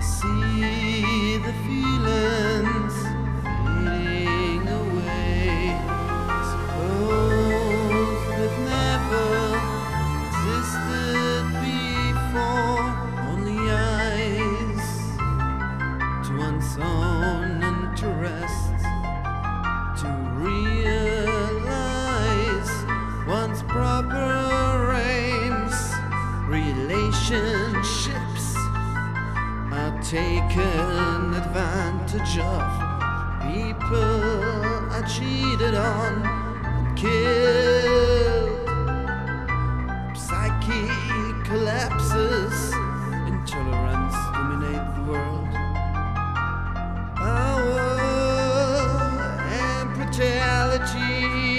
see the feelings fading away. Suppose they've never existed before. Only eyes to unsown interests, to realize one's proper aims. Relationships are taken advantage of. People are cheated on and killed. Psyche collapses. Intolerance dominates the world. Power and brutality.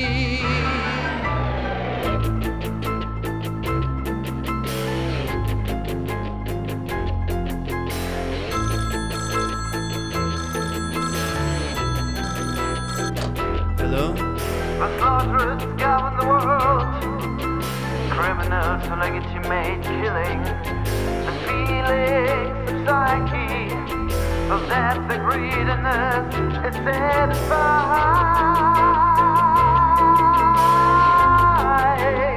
Hello? The slaughterers govern the world. Criminals who legitimate killing. The feelings of psyche, of that the greediness is satisfied.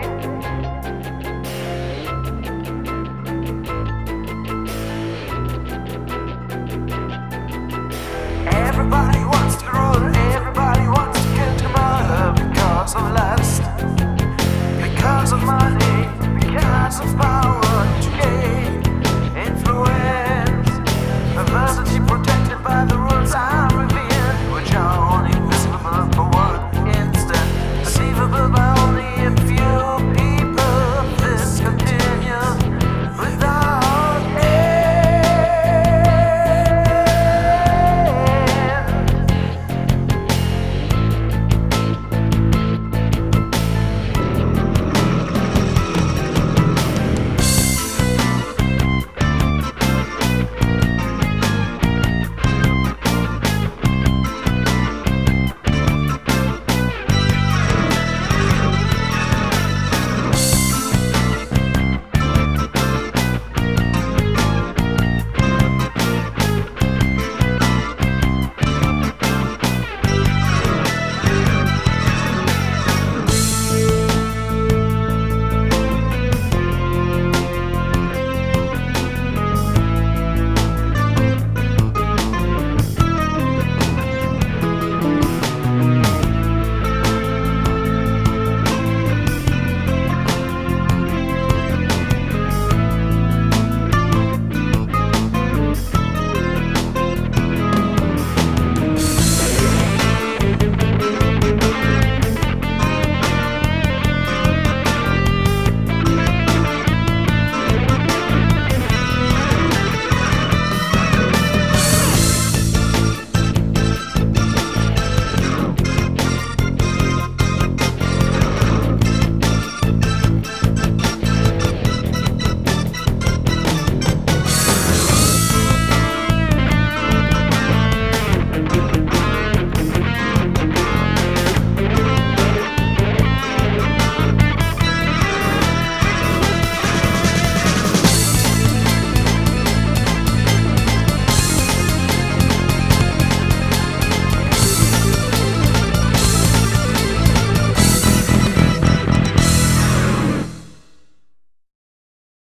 Everybody wants to rule, everybody wants to get to murder because of lust, because of money, because of power.